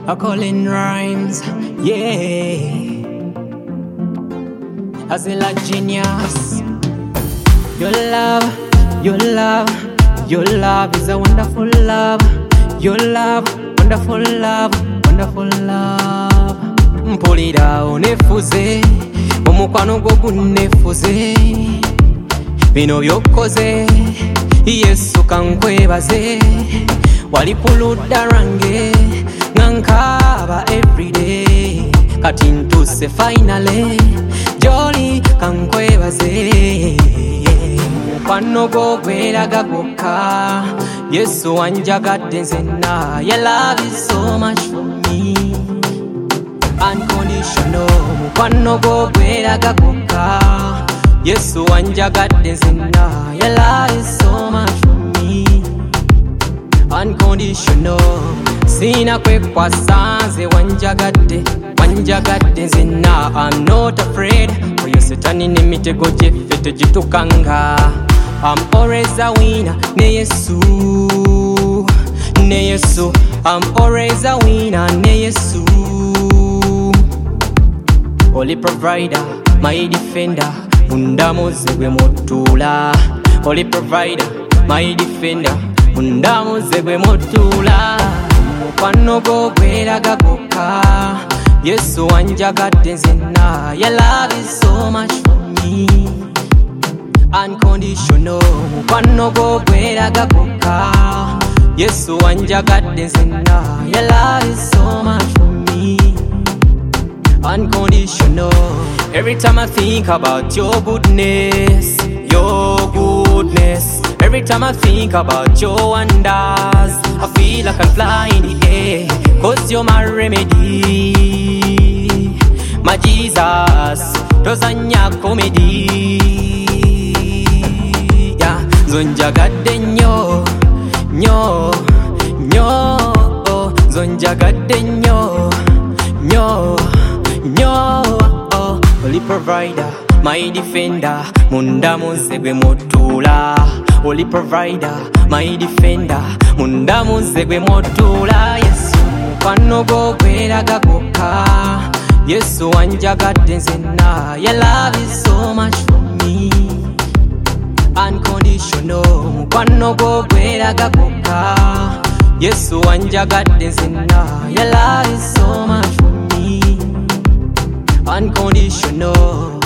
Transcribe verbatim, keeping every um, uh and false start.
I call in rhymes, yeah. I say like genius. Your love, your love, your love is a wonderful love. Your love, wonderful love, wonderful love. Mpulira onefuze, omukwano gwo gunnefuze. Bino byokoze, Yesu kankwebaze. Walipuludda lwange, ngankaba everyday. Kati ntuse finally, jolly kankwebaze. Mukwano gwo gweraga gwokka, Yesu wanjagadde nzenna. Your love is so much for me, unconditional. Mukwano gwo gweraga gwokka, Yesu wanjagadde nzenna. Your love is so much for me, unconditional. Sina kwekwasa nze wanjagadde, wanjagadde nzenna. I'm not afraid, oyo setani n'emitego gyeffe tegitukanga. I'm always a winner, ne Yesu, ne Yesu. I'm always a winner, ne Yesu. Holy provider, my defender, mundamuze gwe mutula. Holy provider, my defender, mundamuze gwe mutula. Mukwano gwo gweraga gwokka, Yesu wanjagadde nzenna. Your love is so much for me, unconditional. Mukwano gwo gweraga gwokka, Yesu wanjagadde nzenna. Your love is so much for me, unconditional. Every time I think about your goodness, your goodness. Every time I think about your wonders, I feel like I can fly in the air. Cause you're my remedy, my Jesus, tozanya comedy. Yeah, zonjagadde nnyo, nnyo, nnyo. Zonjagadde nnyo, nnyo, nnyo. Holy provider, my defender, mundamuze gwe mutula. Holy provider, my defender, mundamuze gwe mutula. Yesu, mukwano gwo gweraga gwokka, Yesu wanjagadde nzenna. Your love is so much for me, unconditional. Mukwano gwo gweraga gwokka, Yesu wanjagadde nzenna. Your love is so much for me, unconditional.